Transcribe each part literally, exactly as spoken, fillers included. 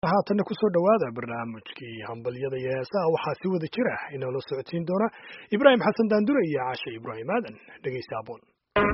haatan ku soo dhawaada barnaamijkii hambalyada iyo heesaha waxaa si wada jira inoo la socodsiin doona Ibraahim Xasan Daandure iyo Caasha Ibraahim Aadan dhageysta aboon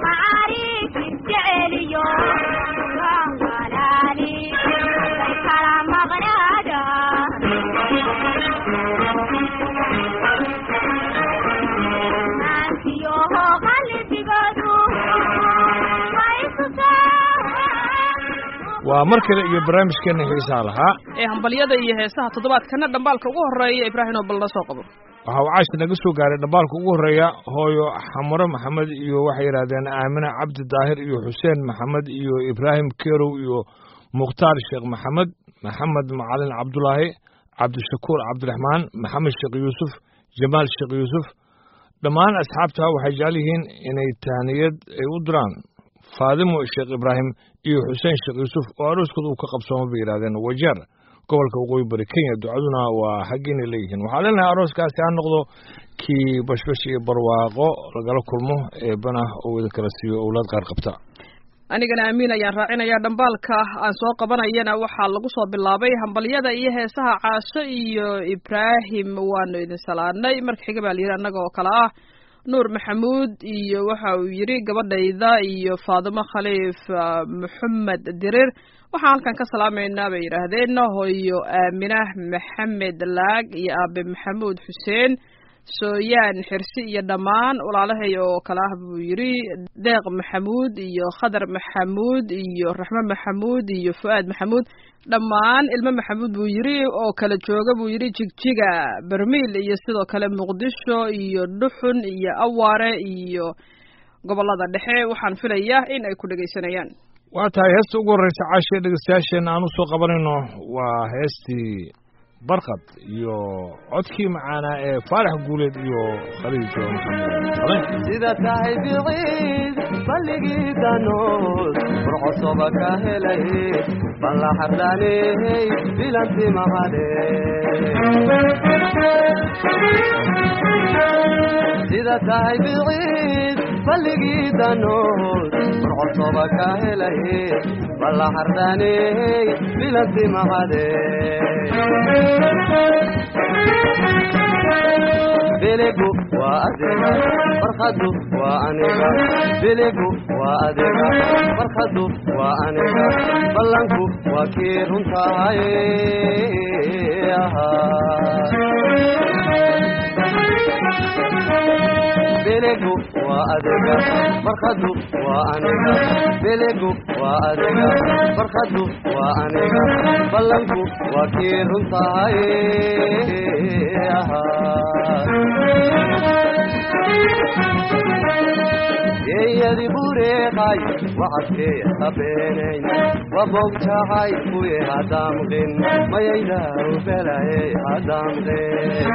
waa markale iyo barnaamijkeena xiisaha lahaa ee hambalyada iyo heesaha toddobaadkana dhambaalka ugu horeeya Ibraahim oo bal la soo qabo waxa uu Caasha naga soo gaaray dhambaalka ugu horeeya hooyo Xamaro Maxamed iyo waxay yiraahdeen Aamina Cabdi Daahir iyo Xuseen Maxamed iyo Ibraahim Kerow iyo Muqtaar Sheekh Maxamed Maxamed Macalin Cabdullaahi Cabdishakuur Cabdiraxmaan Maxamed Sheekh Yuusuf Jamaal Sheekh Yuusuf dhammaan asxaabta waxay jecel yihiin inay taaniyad ay u diraan Faadimo Sheekh Ibraahim iyo Xuseen Sheekh Yuusuf oo arooskooda uu ka qabsoomay bay yiraahdeen wajeer gobolka waqooyi bari Kenya ducaduna waa xaqiin leeyihiin waxaa leenahay arooskaasi aan noqdo kii bashbash iyo barwaaqo lagala kulmo ee bana oo wada kala siiyo awlaad qaar qabta anigana amiin ayaan raacinayaa dhambaalka aan soo qabanayana waxaa lagu soo bilaabay hambalyada iyo heesaha Caasho iyo Ibraahim waanu idin salaanay markii xiga baa liir anaga oo kala ah Nuur Maxamuud iyo waxa uu yiri gabadhayda iyo Faadimo Khaliif Maxamed Dirir waxaan halkan ka salaameynaa bay yiraahdeen hooyo Aamina Maxamed Laag iyo Aabe Maxamuud Xuseen Sooyaan Xirsi iyo dhamaan walaalahay oo kala ah buu yiri Deeq Maxamuud iyo Khadar Maxamuud iyo Raxma Maxamuud iyo Fuad Maxamuud dhamaan ilmo Maxamuud buu yiri oo kala jooga buu yiri Jigjiga Barmiil iyo sidoo kale Muqdisho iyo Dhuxun iyo Awaare iyo gobolada dhexe waxaan filayaa in ay ku dhageysanayaan waa tahay heesta ugu horeysa Caasha dhageystayaasheena aan u soo qabanayno waa heestii barqad iyo codkii macaana ee Faarax Guuleed iyo Khaliijo Maxamed sida tahay biid balligii danood burcosoba ka helay balla xardaanay bilanti mahade sida tahay biid balligii danood burcosoba ka helay balla xardaanay bilanti mahade biligu waa adiga farxadu waa aniga biligu waa adiga farxadu waa aniga ballanku waa kii runtahay biligu waa adiga farxadu waa aniga biligu waa adiga farxadu waa aniga ballanku waa kii runtahay yeeyadi bureeqay wacadkee habeenayn wabogtahay kuye hadamqin mayaydaw belaye hadamqin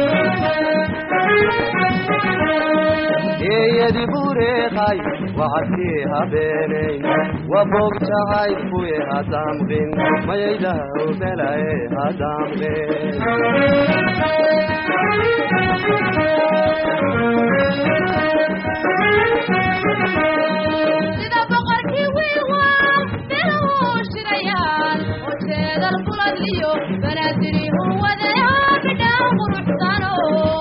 yeeyadi bureeqay wacadkee habeenayn wabogtahay kuye hadamqin mayaydaw belaye hadamqin sida boqorkii wiiwaan biluu shirayaan oo jeedal kuladliyo banaadiri huwadeyaa bidhaan quruxsano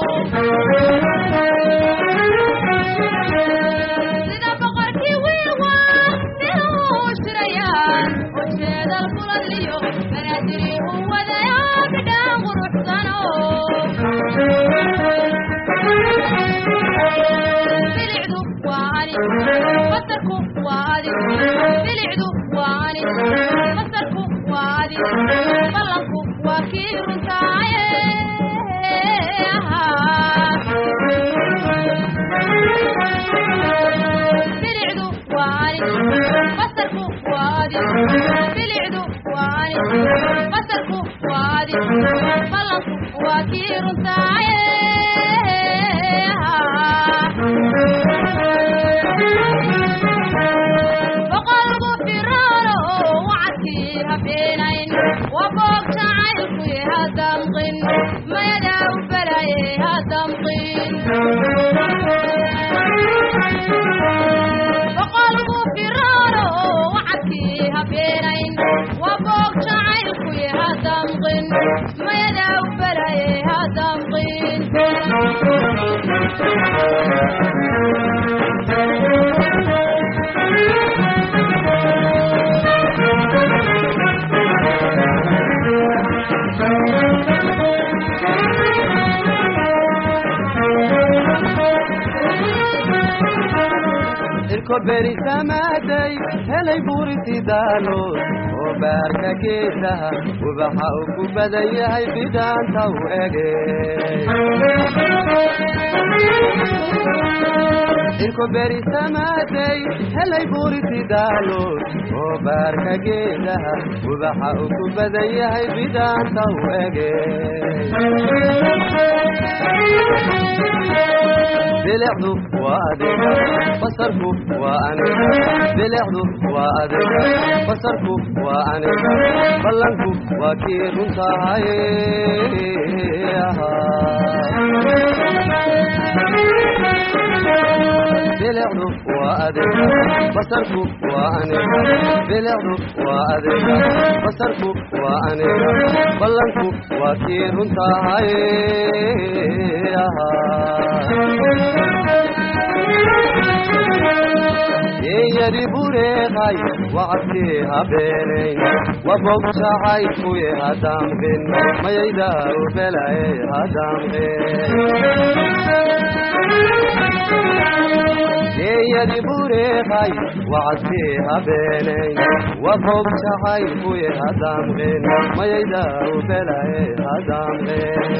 sida boqorkii wiiwaan biluu shirayaan oo jeedal kuladliyo banaadiri huwadeyaa bidhaan quruxsano basarku waa adi bilicdu waa ani basarku waa adi ballanku waa kii runtaaye bilicdu waa ani basarku waa adi bilicdu waa ani basarku waa adi ballanku waa kii runtaaye boqolku firaano wacadkii habeenayn wabogtacaylku hadamqin mayadaa u belaye hadamqin boqolku firaano wacadkii habeenayn wabogtacaylku damqin mayada ubalaye ha damqin irko beri samaaday helay buuriti daalo oo baarka geesaha ubaxa uu ku badan yahay bidaanta u ege irko beri samaaday helay buuriti daalo oo baarka geesaha ubaxa uu ku badan yahay bidaanta u ege bilicdu waa adiga basarku waa aniga bilicdu waa adiga basarku waa aniga ballanku waa kii runtahay bilicdu waa adiga basarku waa aniga bilicdu waa adiga basarku waa aniga ballanku waa kii runtahay yadi bureeqay wacadkii habeenay wabogtahay kuye hadamqin mayayda ubelaye hadamqin yadi bureeqay wacadkii habeenay wabogtahay kuye hadamqin mayayda ubelaye hadamqin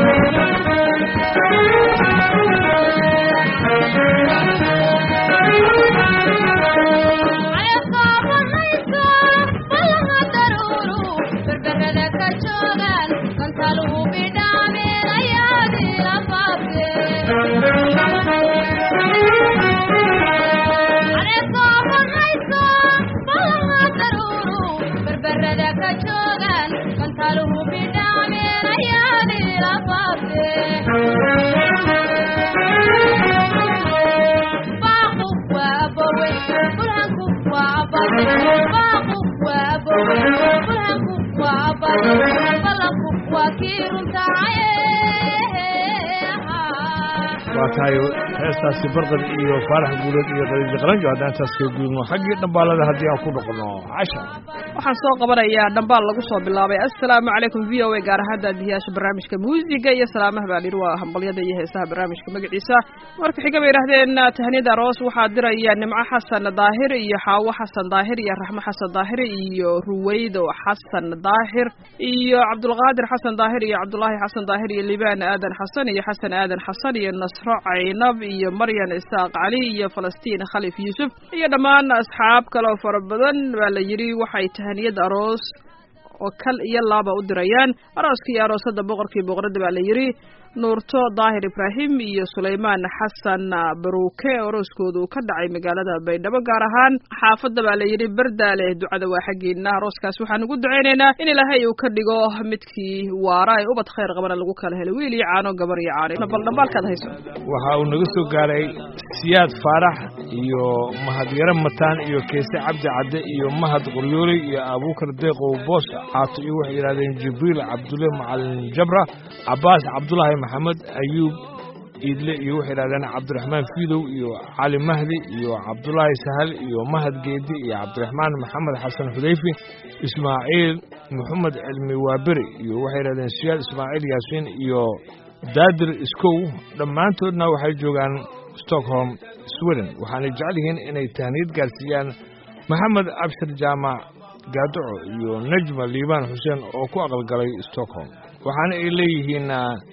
waa tahay heestaasi barqad iyo faarax guuleed iyo qadiija qaranjo haddaan taas kaga gudubno xaggii dhambaalada haddii aan ku noqono casha waxaan soo qabanayaa dhambaal lagu soo bilaabay assalaamu calaykum v o a gaar ahaan daadiyaasha barnaamijka muusiga iyo salaamaha baa layidhi waa hambalyada iyo heesaha barnaamijka magaciisa marka xiga bay yidhaahdeen tahniyada aroos waxaa diraya nimco xasan daahir iyo xaawo xasan daahir iyo raxmo xasan daahir iyo ruweydo xasan daahir iyo cabdulqaadir xasan daahir iyo cabdulaahi xasan daahir iyo libaan aadan xasan iyo xasan aadan xasan iyo nasro caynab iyo maryan isaaq cali iyo falastiin khalif yuusuf iyo dhammaan asxaab kaleo fara badan baa la yidhi waxay tahaniyad aroos oo kal iyo laaba u dirayaan arooska iyo aroosada boqorkii boqorada baa la yidhi nuurto daahir ibraahim iyo sulaymaan xasan baruuke arooskoodu ka dhacay magaalada baydhabo gaar ahaan xaafadda baa la yidhi bardaale ducada waa xaggiina arooskaas waxaan ugu ducaynaynaa in ilaahay uu ka dhigo midkii waara ee ubad khayr qabana lagu kala helo wiil iyo caano gabar iyo caano bal dhambaalkaad hayso waxa uu naga soo gaaray siyaad faarax iyo mahadyaro mataan iyo keese cabdi cadde iyo mahad qoryooley iyo abuukar deeqow boos caato iyo waxay yidhahdeen jibriil cabdulle macalin jabra cabaas cabdulaahi maxamed ayuub iidle iyo waxay yidhahdeen cabdiraxmaan fiidow iyo cali mahdi iyo cabdulaahi sahal iyo mahad geedi iyo cabdiraxmaan maxamed xasan xudayfi ismaaciil maxamed cilmi waaberi iyo waxay yidhahdeen siyaad ismaaciil yaasiin iyo daadir iskow dhammaantoodna waxay joogaan stockholm sweden waxaanay jecel yihiin inay tahniyad gaarsiiyaan maxamed abshir jaamac gaaduco iyo najma liibaan xuseen oo ku aqalgalay stockholm waxaana ay leeyihiin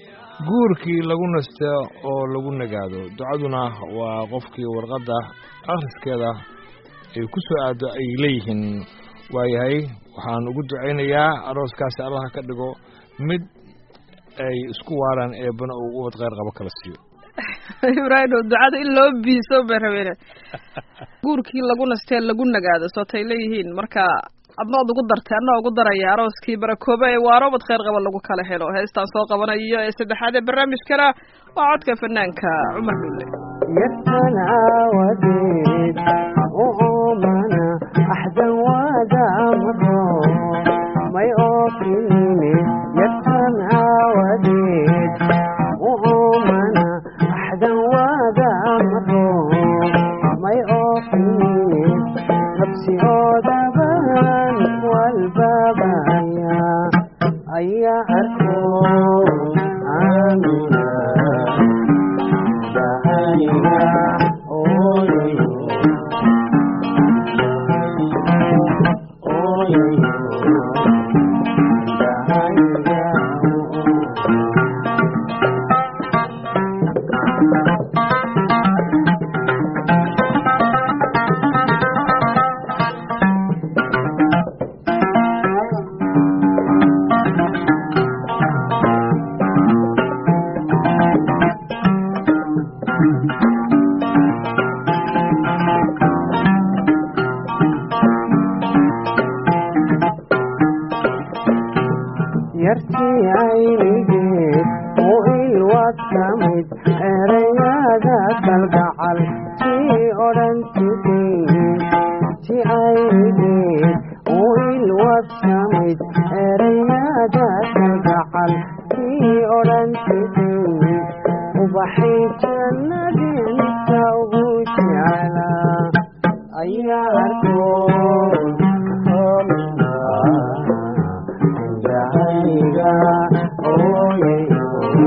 guurkii lagu nasto oo lagu nagaado ducaduna waa qofkii warqadda akhriskeeda ay ku soo aado ay leeyihiin waayahay waxaan ugu ducaynayaa arooskaasi allaha ka dhigo mid ay isku waaraan eebbana uu ubad khayr qabo kala siiyo ibraahim ducada in loo biiso bay rabeen guurkii lagu nastee lagu nagaado sootay leeyihiin marka adnood ugu dartay anoo ugu daraya arooskii barakooba ee waarobad khayr qaba lagu kala helo heestaan soo qabanayo ee saddexaad ee barnaamijkana waa codka fanaanka cumar dhulle يسأل عوديد وعمنا أحدا ودا مطور ما يوفيني ayaa arko aamina dahayga ooyayo ooyayo dahayga yartii aynigeed u ilwaad ka mid erayada kalgacal tii odhan jirtay ti aynigeed u ilwaad ka mid erayada kalgacal tii odhan jirtay ubaxay jannadinta ugu jeclaa ayaa arko dahayga ooyayo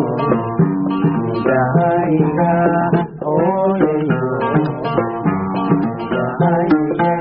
dahayga ooyayo dahayga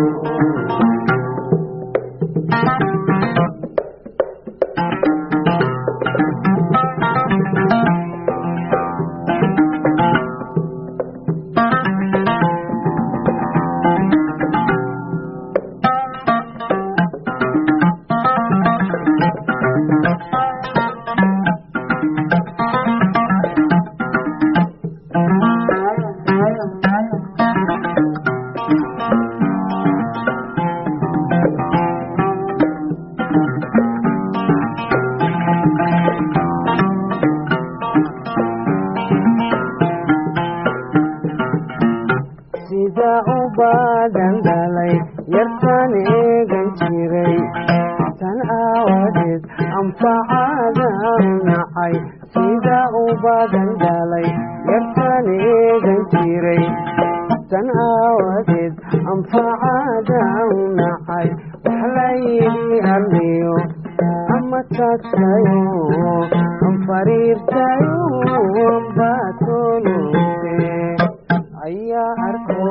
sida u badan dhalay yartan eegan jiray tan aawadeed anfacada nacay sida u badan dhalay yartan eegan jiray tan aawadeed anfacada nacay wax la yidhi arniyo ama tagtayo anfariirtayo baatolute ayaa arko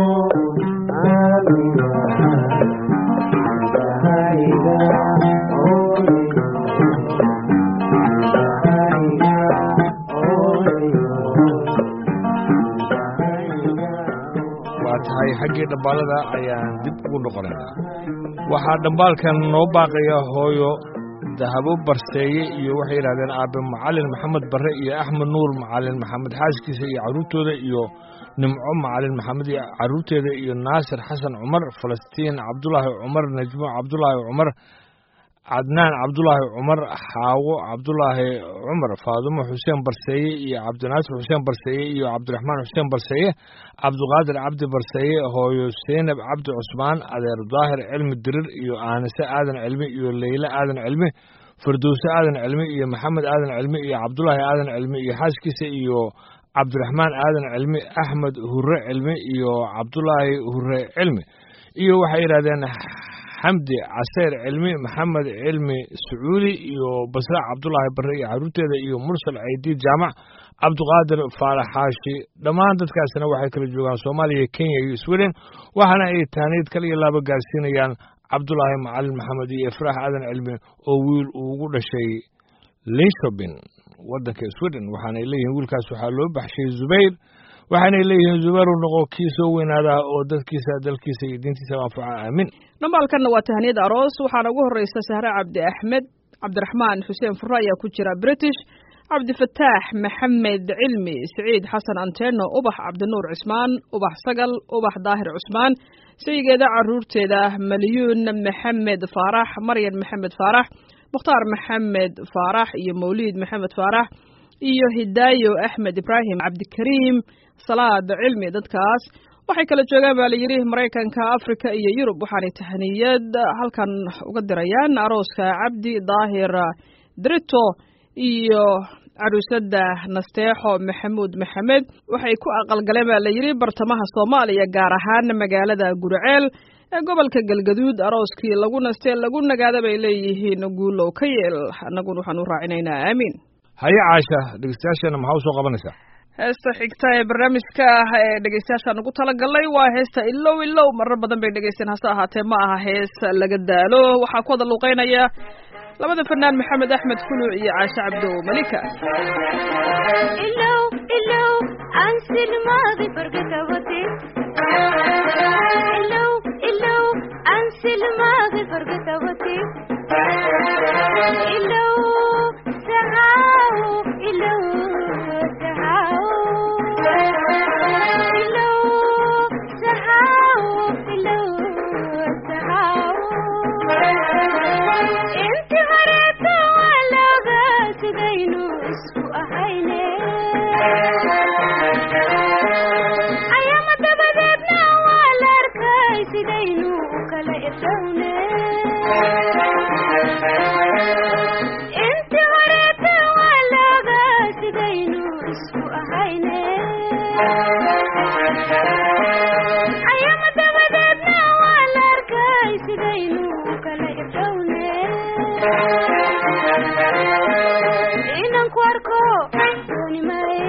aamina dahayga ooyayo dahayga ooyayo dahayga waa tahay xaggii dhambaalada ayaan dib ugu noqonaynaa waxaa dhambaalkan noo baaqaya hooyo dahabo barseeye iyo waxay yidhahdeen aabe macalin maxamed barre iyo axmed nuur macalin maxamed xaaskiisa iyo carruurtooda iyo nimco macalin maxamed iyo carruurteeda iyo naasir xasan cumar falastiin cabdulaahi cumar najmo cabdulaahi cumar cadnaan cabdulaahi cumar xaawo cabdulaahi cumar faadumo xuseen barseeye iyo cabdinaasir xuseen barseeye iyo cabdiraxmaan xuseen barseeye cabdiqaadir cabdi barseeye hooyo seynab cabdi cusmaan adeer daahir cilmi dirir iyo aanise aadan cilmi iyo leyle aadan cilmi firdowse aadan cilmi iyo maxamed aadan cilmi iyo cabdulaahi aadan cilmi iyo xaaskiisa iyo cabdiraxmaan aadan cilmi axmed hure cilmi iyo cabdulaahi hure cilmi iyo waxay yidhahdeen xamdi caseyr cilmi maxamed cilmi sacuuli iyo basra cabdulaahi barre iyo carruurteeda iyo mursal caydiid jaamac cabdiqaadir faalax xaashi dhammaan dadkaasina waxay kala joogaan soomaaliya kenya iyo sweden waxaana ay taaniid kal iyo laaba gaarsiinayaan cabdulaahi macalin maxamed iyo ifraax aadan cilmi oo wiil uu ugu dhashay linshobin waddanka sweden waxaanay leeyihiin wiilkaas waxaa loo baxshay zubayr waxaanay leeyihiin zubayr uu noqo kii soo weynaadaa oo dadkiisa dalkiisa iyo diintiisa anfaca aamin dhambaalkanna waa tahniyad aroos waxaana ugu horreysa sahre cabdi axmed cabdiraxmaan xuseen furre ayaa ku jira british cabdifataax maxamed cilmi siciid xasan anteno ubax cabdinuur cismaan ubax sagal ubax daahir cusmaan sayigeeda carruurteeda malyuun maxamed faarax maryan maxamed faarax mukhtaar maxamed faarax iyo mawliid maxamed faarax iyo hidaayo axmed ibraahim cabdikariim salaad cilmi dadkaas waxay kala joogaan baa la yidhi maraykanka afrika iyo yurub waxaanay tahniyad halkan uga dirayaan arooska cabdi daahir drito iyo caruusada nasteexo maxamuud maxamed waxay ku aqalgaleen baa la yidhi bartamaha soomaaliya gaar ahaan magaalada guriceel ee gobolka galgaduud arooskii lagu nastee lagu nagaada bay leeyihiin guulow ka yeel annaguna waxaan u raacinaynaa aamiin. haye caasha dhegeystayaashana maxaa usoo qabanaysaa? heesta xigta ee barnaamijka ah ee dhegeystayaashaan ugu talagalay waa heesta ilow ilow. marar badan bay dhegeysteen hase ahaatee ma aha hees laga daalo. waxaa ku wada luuqeynaya labada fanaan maxamed axmed kuluc iyo caashe cabdo malika. ilow ilow aan silmaadi fargatawati ilow ilow aan silmaadi fargatawati ilow sahaw ilow sahaw ilow sahaw ilow sahaw inti horeeto walaga sidaynu isku ahayne ayama dabadeedna waa la arkay sidaynu kala irdhowne inti horeeto walaga sidaynu isku ahayne ayama dabadeedna waa la arkay sidaynu kala irdhowne inan ku arko dooni maaye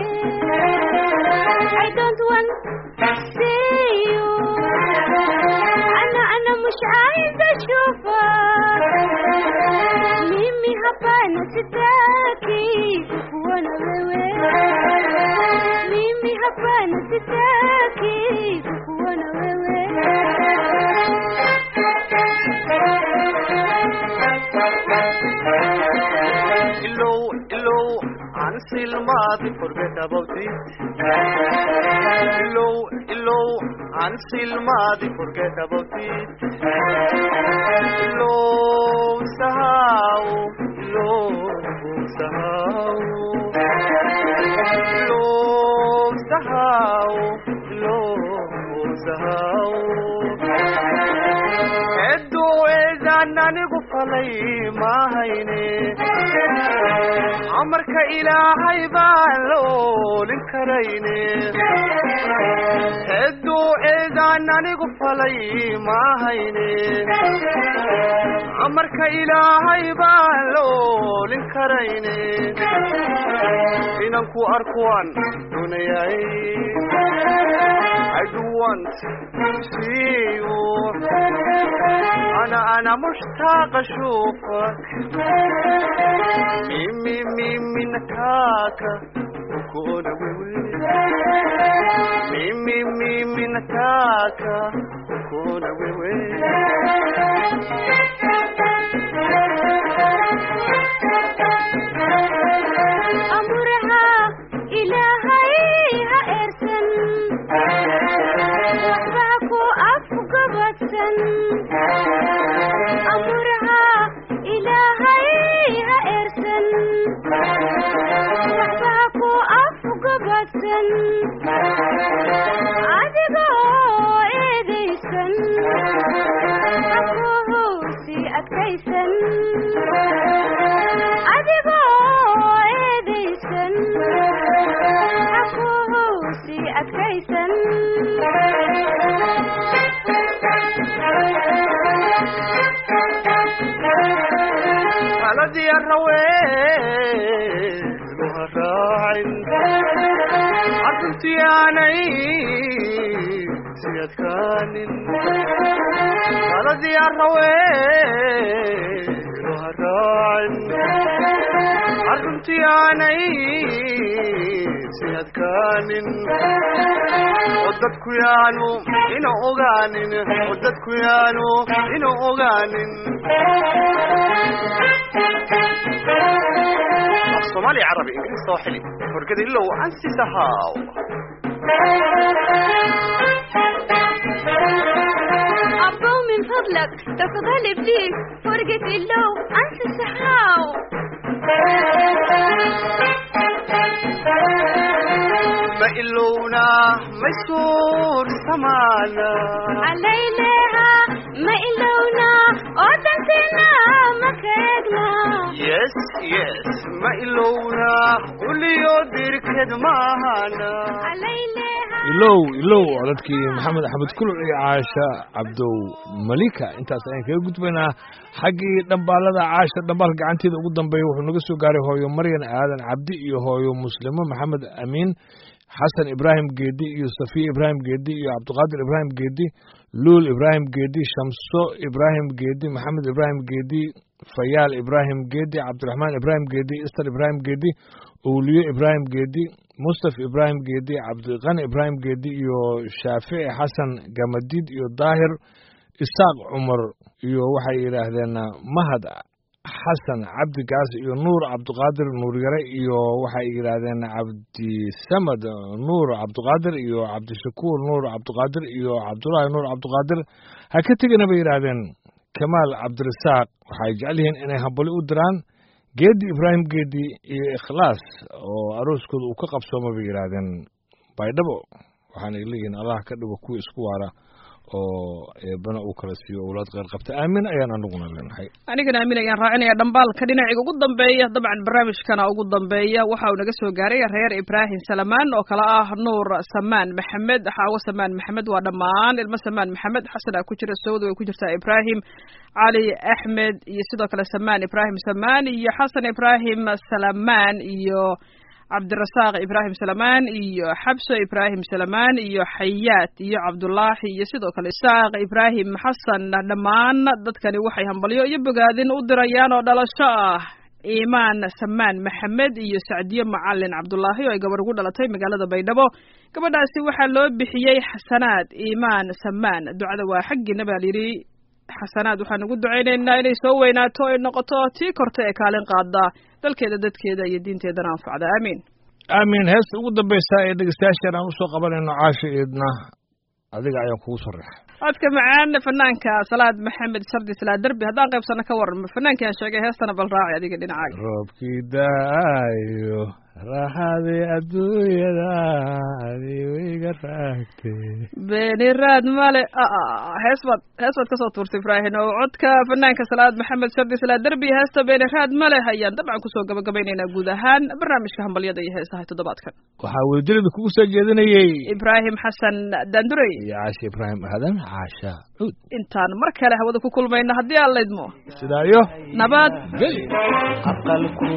I don't want to see you أنا أنا مش عايزة أشوفك ميمي هبانا ستاكي وانا ويوي ميمي هبانا ستاكي وانا ويوي ilow ilow aan silmaadi forget about it ilow ilow aan silmaadi forget about it ilow sahaw ilow sahaw ilow sahaw ilow sahaw edo eedan anigu falay mahayne amarka ilaahay baan la oolin karayne edo eedan anigu falay mahayne amarka ilaahay baan la oolin karayne inan ku arkuwan dunayay I do want to see you أنا أنا مشتاق أشوفك ميمي ميمي نكاكا وكونا ويوي ميمي ميمي نكاكا وكونا ويوي أمرها إلهي هأرسن وحبك أفقبتن أمرها إلهي هأرسن وحبك أفقبتن عدقو إيديسن أكوهوسي أكيسن عدقو إيديسن أكوهوسي أكيسن الذي الرويل وهراعن عطلتي عني سيد كانن الذي الرويل وهراعن عطلتي عني سيد كانن وددكو يانو إنو أغانن وددكو يانو إنو أغانن الصومالي عربي انجليزي صاحلي فرقد إلا وأنسي سهاو أبو من فضلك تفضل بليز فرقد إلا وأنسي سهاو ما إلونا ما يسور سمانا علينا ما إلونا أودنتنا ما كيدنا yes yes ma ilowna uliyo dirked maahana ilow ilow codadkii maxamed axmed kuluc iyo caasha cabdow malika intaas ayaan kaga gudbaynaa xaggii dhambaalada caasha dhambaalka gacanteeda ugu dambeeya wuxuu naga soo gaaray hooyo maryan aadan cabdi iyo hooyo muslimo maxamed amiin xasan ibraahim geedi iyo safiya ibraahim geedi iyo cabdiqaadir ibraahim geedi luul ibraahim geedi shamso ibraahim geedi maxamed ibraahim geedi fayaal ibraahim geedi cabdiraxmaan ibraahim geedi istar ibraahim geedi owliyo ibraahim geedi mustaf ibraahim geedi cabdiqani ibraahim geedi iyo shaafici xasan gamadiid iyo daahir isaaq cumar iyo waxay yidhaahdeen mahad xasan cabdigaas iyo nuur cabdiqaadir nuur yare iyo waxay yidhaahdeen cabdisamad nuur cabdiqaadir iyo cabdishakuur nuur cabdiqaadir iyo cabdulaahi nuur cabdiqaadir ha ka tegina bay yidhaahdeen kamaal cabdirasaaq waxay jecel yihiin inay hambali u diraan geedi ibraahim geedi iyo ikhlaas oo arooskooda uu ka qabsooma bay yidhaahdeen baydhabo waxaanay leeyihiin allah ka dhigo kuwa isku waara oo eebana uu kala siiyo owlaad qeyr qabta aamin ayaan anaguna leenahay anigana aamin ayaan raacinaya dhambaalka dhinaciga ugu dambeeya dabcan barnaamijkana ugu dambeeya waxa uu naga soo gaaray reer ibraahim salamaan oo kale ah nuur samaan maxamed xaawo samaan maxamed waa dhammaan ilmo samaan maxamed xasan ku jira sawd way ku jirtaa ibraahim cali axmed iyo sidoo kale samaan ibraahim samaan iyo xasan ibraahim salamaan iyo cabdirasaaq ibraahim salamaan iyo xabso ibraahim salamaan iyo xayaat iyo cabdullaahi iyo sidoo kale isaaq ibraahim xasan dhammaan dadkani waxay hambalyo iyo bogaadin u dirayaan oo dhalasho ah iimaan samaan maxamed iyo sacdiyo macalin cabdullaahi oo ay gabar ugu dhalatay magaalada baydhabo gabadhaasi waxaa loo bixiyey xasanaad iimaan samaan ducada waa xaggiina baa layidhi xasanaad waxaan ugu ducaynaynaa inay soo weynaato ay noqoto tii korta ee kaalin qaada dalkeeda dadkeeda iyo diinteedana anfacda aamiin aamiin heesta ugu dambaysa ee dhegeystayaashan aan usoo qabanayno caasha eedna adiga ayaan kugu soo reexay codka macaan fanaanka salaad maxamed shardi salaa derbi haddaan qaybsano ka waran fanaankii aan sheegay heestana bal raaci adiga dhinacaaga roobkii daayo raaxadii adduunyada adiwiga raagtay beeni raad male hees baad hees baad kasoo tuurtay ibraahin oo codka fanaanka salaad maxamed shardi salaa derbi heesta beeni raad male ayaan dabcan kusoo gabagabaynaynaa guud ahaan barnaamijka hambalyada iyo heesaha toddobaadkan waxaa weydilada kugu soo jeedinayey ibraahim xasan daandurey iyo caasha ibraahim aadan caasha cuud intaan mar kale hawada ku kulmayna haddii aan laydmo sidaa iyo nabad geli aqalku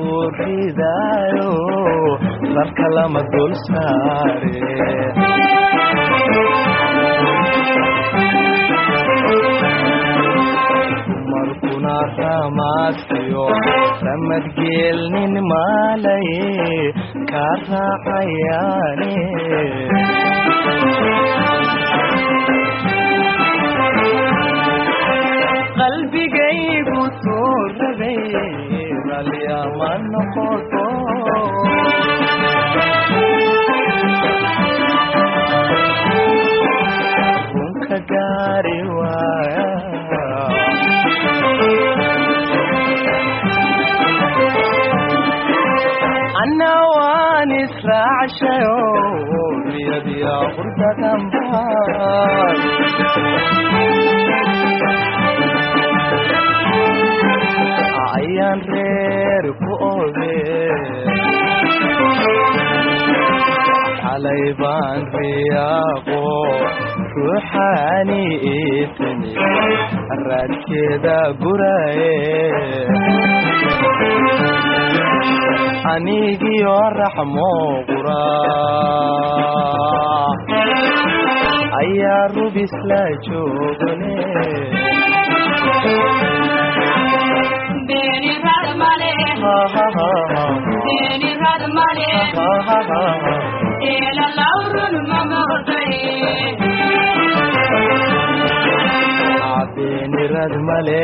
ridaayo darka lama dul saare markuna ramaadkiyo ramadgeelnin maalaye ka raacayaane qalbigaygu soo rabay ralyama noqoto runka gaari waaya anna waan israacshayo riyadiya qurdadanbaan ayaan reer ku oge xalay baan riyaaqo ruuxaani iitimi raadkeeda guraye anigiyo raxmo qura ayaa rubis la joogane Beni rad male, beni rad male, ela laurun mamorday. Beni rad male,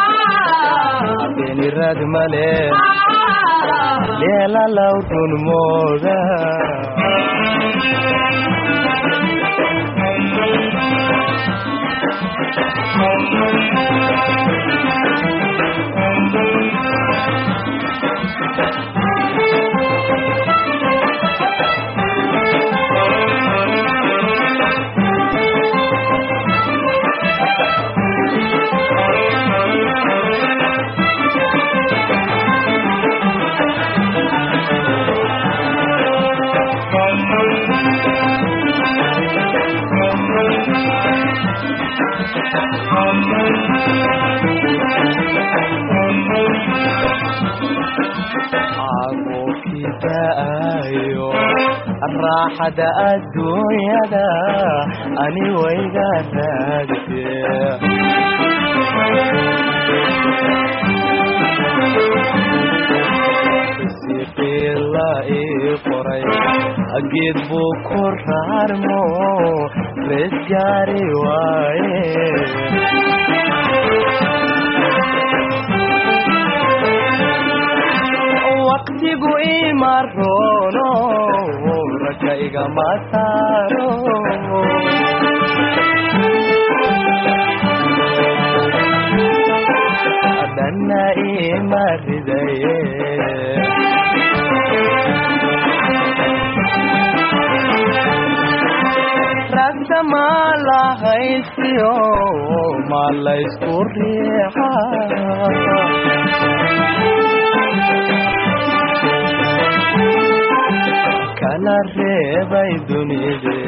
beni rad male, ela laurun moda. عقوكتايو الراحة الدنيا دا أني ويقا تاقتي سيقي الله إقري أجد بكر هرمو رزقاري وايه waqtigu imarono rakayga masaro danna imaridaye rasta mala haisiyo mala iskurriha kala reebay dunide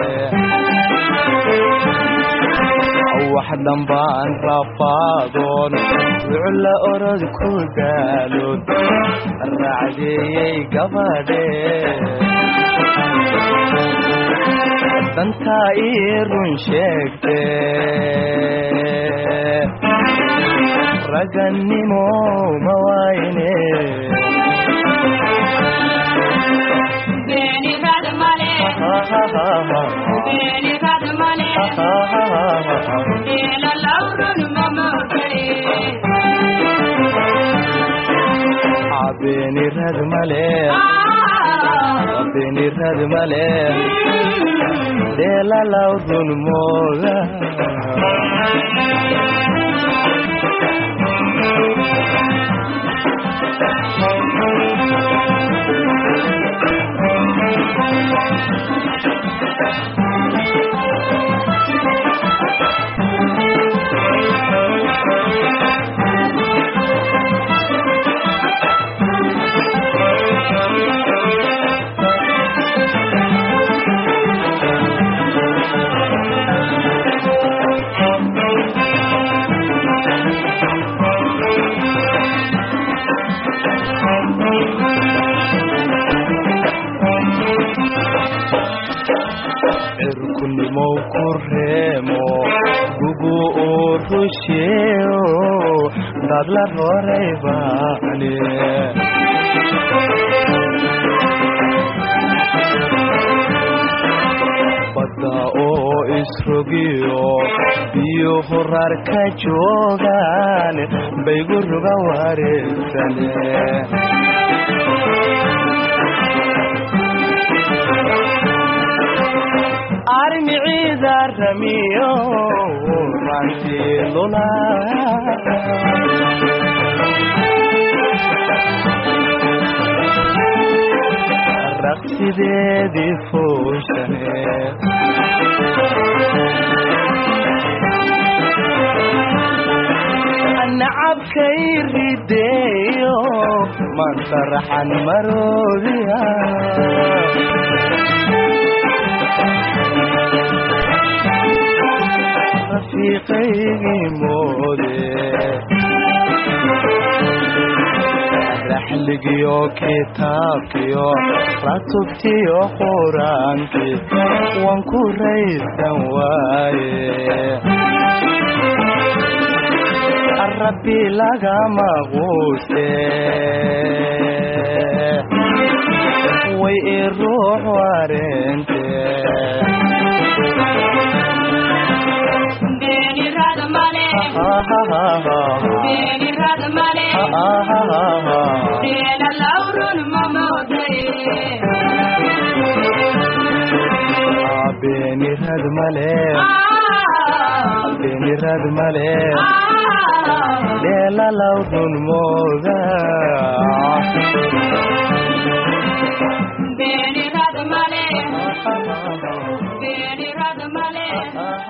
wax dambaan rafaadoon wucla orod ku daalood raacdeeyay gabadhe dantaa ii run sheegte ragannimo ma wayne Beni radmale, beni radmale, ela laurun mamagare. Beni radmale, beni radmale, ela laurun moga. Kuremo gugu orusheo dadla horeibane bada oo isrogiyo biyo horar ka joogan baygu ruga wareegsane armi ciida ramiyo ranti lula raqsideedii fuushane nacabkay rideeyo mansaraxan maroodiya rafiiqaygi moode raxligiyo kitaabkiyo ratubtiyo quraanki waan ku raysan waaye rabbi lagama quuste way i ruux wareente Beni radmale, beni radmale, ela laurun mamagare. beni radmale, beni radmale, ela laurun moga. Beni radmale, beni radmale.